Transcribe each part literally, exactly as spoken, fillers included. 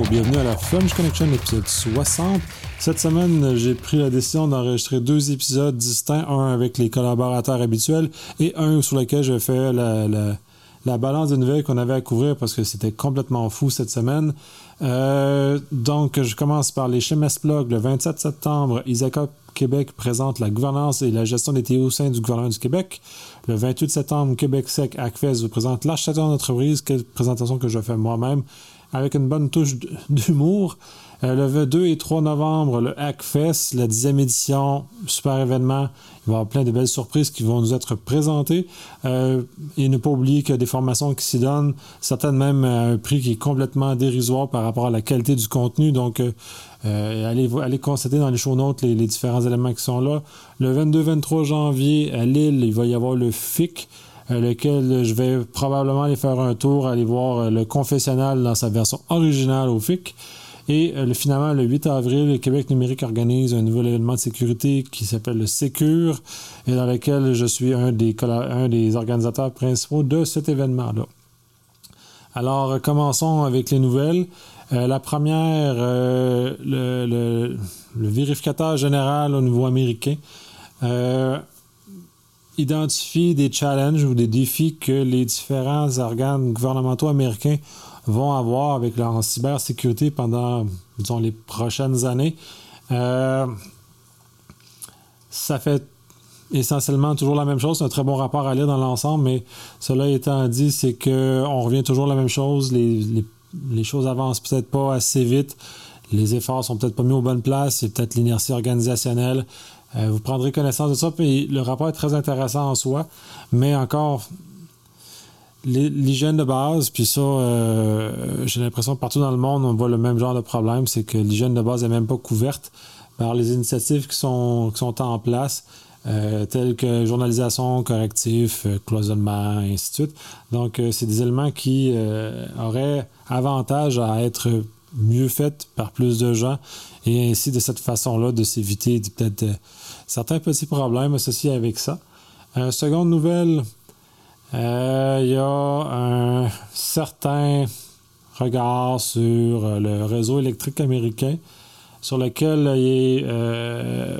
bienvenue à la French Connection, épisode soixante. Cette semaine, j'ai pris la décision d'enregistrer deux épisodes distincts, un avec les collaborateurs habituels et un sur lequel je fais la, la, la balance des nouvelles qu'on avait à couvrir parce que c'était complètement fou cette semaine. Euh, donc, je commence par les Chemesplog. Le vingt-sept septembre, Isaka Québec présente la gouvernance et la gestion des T I au sein du gouvernement du Québec. Le vingt-huit septembre, Québec Sec Hackfest vous présente l'architecture d'entreprise, quelle présentation que je fais moi-même, avec une bonne touche d'humour. Euh, le deux et trois novembre, le Hackfest, la dixième édition, super événement. Il va y avoir plein de belles surprises qui vont nous être présentées. Euh, et ne pas oublier qu'il y a des formations qui s'y donnent, certaines même à un prix qui est complètement dérisoire par rapport à la qualité du contenu. Donc, euh, euh, allez, allez constater dans les show notes les, les différents éléments qui sont là. Le vingt-deux vingt-trois janvier, à Lille, il va y avoir le F I C, euh, lequel je vais probablement aller faire un tour, aller voir euh, le confessionnal dans sa version originale au F I C. Et euh, finalement, le huit avril, le Québec numérique organise un nouvel événement de sécurité qui s'appelle le Sécure, et dans lequel je suis un des, un des organisateurs principaux de cet événement-là. Alors, commençons avec les nouvelles. Euh, la première, euh, le, le, le vérificateur général au niveau américain euh, identifie des challenges ou des défis que les différents organes gouvernementaux américains vont avoir avec leur cybersécurité pendant, disons, les prochaines années. Euh, ça fait essentiellement toujours la même chose. C'est un très bon rapport à lire dans l'ensemble, mais cela étant dit, c'est qu'on revient toujours à la même chose. Les, les, les choses avancent peut-être pas assez vite. Les efforts sont peut-être pas mis aux bonnes places. C'est peut-être l'inertie organisationnelle. Euh, vous prendrez connaissance de ça. Puis le rapport est très intéressant en soi, mais encore... L'hygiène de base, puis ça, euh, j'ai l'impression que partout dans le monde, on voit le même genre de problème, c'est que l'hygiène de base n'est même pas couverte par les initiatives qui sont, qui sont en place, euh, telles que journalisation, correctif, euh, cloisonnement, et ainsi de suite. Donc, euh, c'est des éléments qui euh, auraient avantage à être mieux faits par plus de gens, et ainsi, de cette façon-là, de s'éviter peut-être euh, certains petits problèmes associés avec ça. Euh, seconde nouvelle... Il euh, y a un certain regard sur le réseau électrique américain sur lequel il est, euh,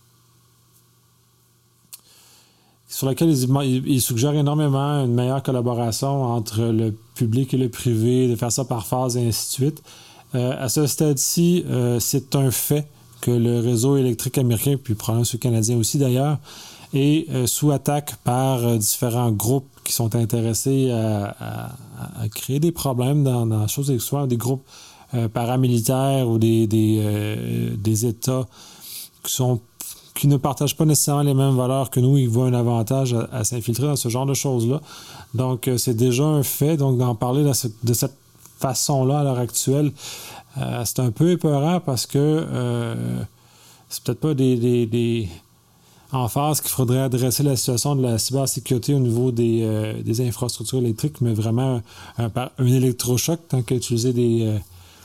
sur lequel il, il suggère énormément une meilleure collaboration entre le public et le privé, de faire ça par phase et ainsi de suite. Euh, à ce stade-ci, euh, c'est un fait que le réseau électrique américain, puis probablement ceux canadiens aussi d'ailleurs, est euh, sous attaque par euh, différents groupes qui sont intéressés à, à, à créer des problèmes dans, dans la chose, soit des groupes euh, paramilitaires ou des, des, euh, des États qui, sont, qui ne partagent pas nécessairement les mêmes valeurs que nous. Ils voient un avantage à, à s'infiltrer dans ce genre de choses-là. Donc, euh, c'est déjà un fait. Donc, d'en parler de cette, de cette façon-là à l'heure actuelle, euh, c'est un peu épeurant parce que euh, c'est peut-être pas des... des, des en phase qu'il faudrait adresser la situation de la cybersécurité au niveau des, euh, des infrastructures électriques, mais vraiment un, un, un électrochoc, tant qu'à utiliser des, euh,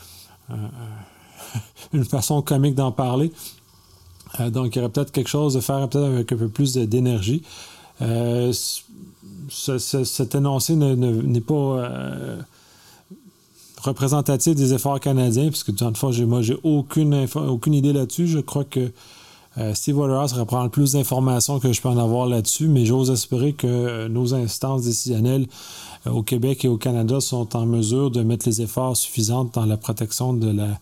euh, une façon comique d'en parler. Euh, donc, il y aurait peut-être quelque chose de faire peut-être avec un peu plus de, d'énergie. Euh, ce, ce, cet énoncé ne, ne, n'est pas euh, représentatif des efforts canadiens, puisque dans le fond, j'ai, moi, j'ai aucune, info, aucune idée là-dessus. Je crois que Euh, Steve Waterhouse reprend plus d'informations que je peux en avoir là-dessus, mais j'ose espérer que euh, nos instances décisionnelles euh, au Québec et au Canada sont en mesure de mettre les efforts suffisants dans la protection de la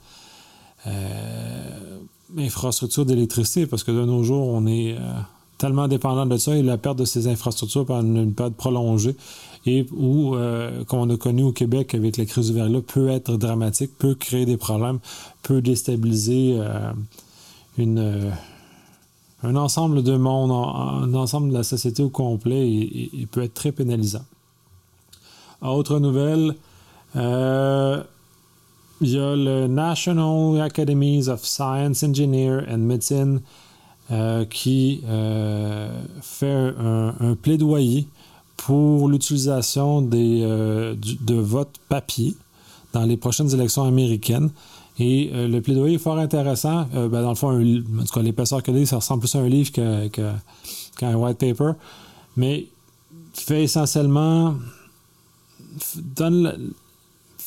euh, infrastructure d'électricité, parce que de nos jours, on est euh, tellement dépendant de ça et la perte de ces infrastructures pendant une période prolongée et où, euh, comme on a connu au Québec avec la crise du verglas, peut être dramatique, peut créer des problèmes, peut déstabiliser euh, une... Euh, un ensemble de monde, un ensemble de la société au complet et, et, et peut être très pénalisant. Autre nouvelle, euh, il y a le National Academies of Science, Engineering and Medicine euh, qui euh, fait un, un plaidoyer pour l'utilisation des, euh, du, de vote papier dans les prochaines élections américaines. Et euh, le plaidoyer est fort intéressant. Euh, ben, dans le fond, un, en tout cas, l'épaisseur que ça ressemble plus à un livre que, que, qu'à un white paper. Mais fait essentiellement... donne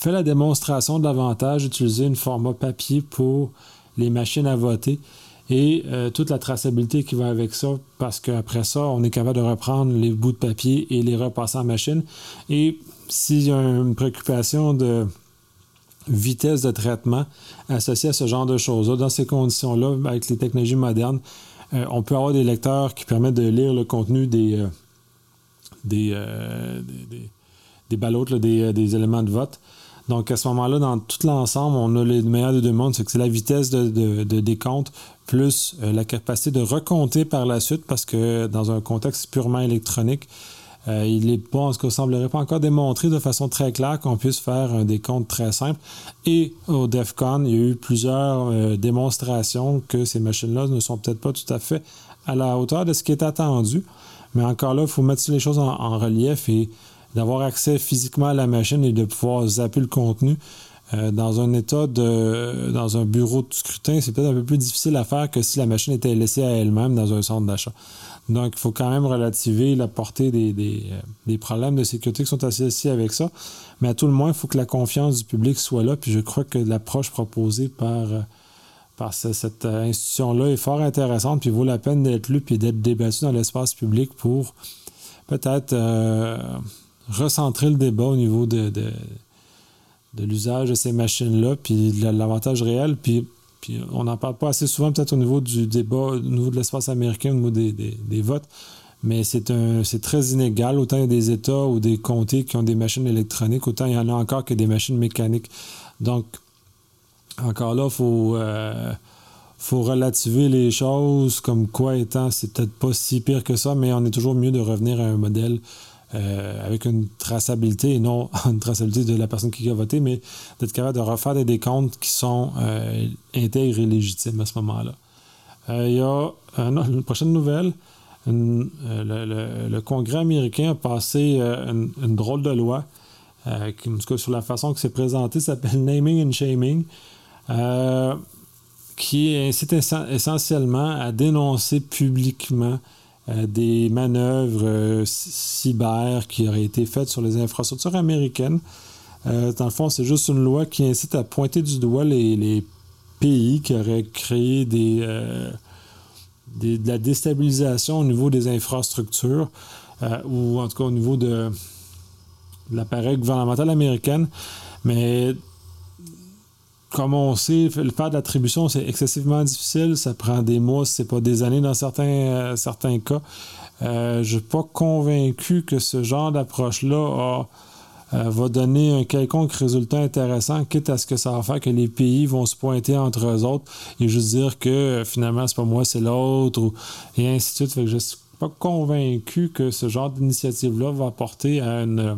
fait la démonstration de l'avantage d'utiliser un format papier pour les machines à voter et euh, toute la traçabilité qui va avec ça, parce qu'après ça, on est capable de reprendre les bouts de papier et les repasser en machine. Et s'il y a une préoccupation de vitesse de traitement associée à ce genre de choses-là, dans ces conditions-là, avec les technologies modernes, euh, on peut avoir des lecteurs qui permettent de lire le contenu des, euh, des, euh, des, des, des ballots, là, des, des éléments de vote. Donc, à ce moment-là, dans tout l'ensemble, on a le meilleur des deux mondes, c'est que c'est la vitesse de, de, de décompte plus euh, la capacité de recompter par la suite, parce que dans un contexte purement électronique, euh, il n'est pas, en ce cas, semblerait pas encore démontré de façon très claire qu'on puisse faire un décompte très simple. Et au DEF CON, il y a eu plusieurs euh, démonstrations que ces machines-là ne sont peut-être pas tout à fait à la hauteur de ce qui est attendu. Mais encore là, il faut mettre les choses en, en relief et d'avoir accès physiquement à la machine et de pouvoir zapper le contenu. Euh, dans un état de dans un bureau de scrutin, c'est peut-être un peu plus difficile à faire que si la machine était laissée à elle-même dans un centre d'achat. Donc, il faut quand même relativiser la portée des, des, euh, des problèmes de sécurité qui sont associés avec ça. Mais à tout le moins, il faut que la confiance du public soit là. Puis je crois que l'approche proposée par, euh, par ce, cette institution-là est fort intéressante. Puis il vaut la peine d'être lue et d'être débattue dans l'espace public pour peut-être euh, recentrer le débat au niveau de, de, de l'usage de ces machines-là, puis de l'avantage réel. Puis Puis on n'en parle pas assez souvent, peut-être au niveau du débat, au niveau de l'espace américain, au niveau des, des, des votes, mais c'est, un, c'est très inégal. Autant il y a des États ou des comtés qui ont des machines électroniques, autant il y en a encore que des machines mécaniques. Donc, encore là, il faut, euh, faut relativiser les choses comme quoi étant, c'est peut-être pas si pire que ça, mais on est toujours mieux de revenir à un modèle Euh, avec une traçabilité, et non une traçabilité de la personne qui a voté, mais d'être capable de refaire des décomptes qui sont euh, intègres et légitimes à ce moment-là. Euh, il y a euh, une prochaine nouvelle. Une, euh, le, le, le Congrès américain a passé euh, une, une drôle de loi euh, qui, en tout cas, sur la façon que c'est présenté, s'appelle Naming and Shaming, euh, qui incite essentiellement à dénoncer publiquement Euh, des manœuvres euh, cyber qui auraient été faites sur les infrastructures américaines. Euh, dans le fond, c'est juste une loi qui incite à pointer du doigt les, les pays qui auraient créé des, euh, des, de la déstabilisation au niveau des infrastructures euh, ou en tout cas au niveau de, de l'appareil gouvernemental américain. Mais comme on sait, faire de l'attribution, c'est excessivement difficile. Ça prend des mois, si ce n'est pas des années dans certains, euh, certains cas. Euh, je ne suis pas convaincu que ce genre d'approche-là a, euh, va donner un quelconque résultat intéressant, quitte à ce que ça va faire que les pays vont se pointer entre eux autres et juste dire que euh, finalement, c'est pas moi, c'est l'autre, ou, et ainsi de suite. Fait que je ne suis pas convaincu que ce genre d'initiative-là va apporter à une...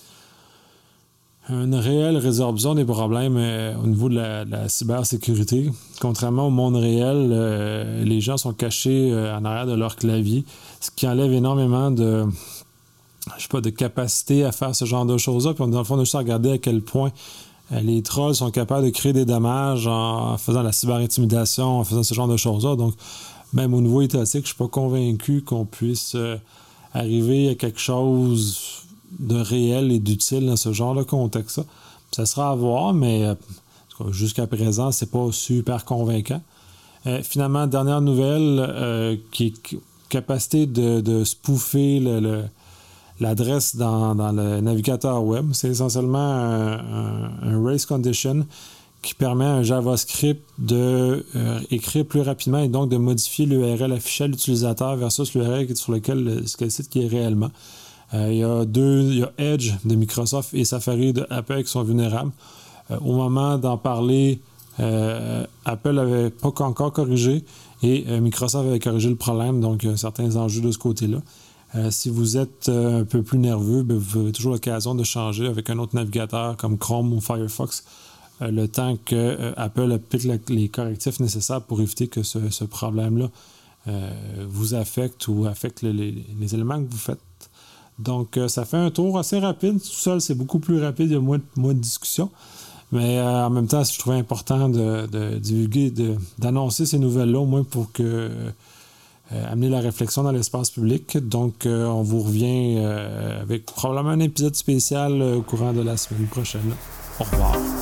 une réelle résorption des problèmes euh, au niveau de la, de la cybersécurité. Contrairement au monde réel, euh, les gens sont cachés euh, en arrière de leur clavier, ce qui enlève énormément de, je sais pas, de capacité à faire ce genre de choses-là. Puis dans le fond, on a juste à regarder à quel point euh, les trolls sont capables de créer des dommages en faisant la cyberintimidation, en faisant ce genre de choses-là. Donc, même au niveau étatique, je suis pas convaincu qu'on puisse euh, arriver à quelque chose de réel et d'utile dans ce genre de contexte-là. Ça sera à voir, mais euh, jusqu'à présent, c'est pas super convaincant. Euh, finalement, dernière nouvelle, euh, qui est capacité de, de spoofer le, le, l'adresse dans, dans le navigateur web. C'est essentiellement un, un, un race condition qui permet à un JavaScript de euh, écrire plus rapidement et donc de modifier l'U R L affiché à l'utilisateur versus l'U R L sur lequel le, le site qui est réellement. Euh, il y a deux, il y a Edge de Microsoft et Safari de Apple qui sont vulnérables. Euh, au moment d'en parler, euh, Apple n'avait pas encore corrigé et euh, Microsoft avait corrigé le problème, donc il y a certains enjeux de ce côté-là. Euh, si vous êtes euh, un peu plus nerveux, bien, vous avez toujours l'occasion de changer avec un autre navigateur comme Chrome ou Firefox, euh, le temps que euh, Apple applique la, les correctifs nécessaires pour éviter que ce, ce problème-là euh, vous affecte ou affecte le, les, les éléments que vous faites. Donc, euh, ça fait un tour assez rapide. Tout seul, c'est beaucoup plus rapide, il y a moins de, moins de discussion. Mais euh, en même temps, je trouvais important de, de divulguer, de, d'annoncer ces nouvelles-là, au moins pour que, euh, amener la réflexion dans l'espace public. Donc, euh, on vous revient euh, avec probablement un épisode spécial euh, au courant de la semaine prochaine. Au revoir.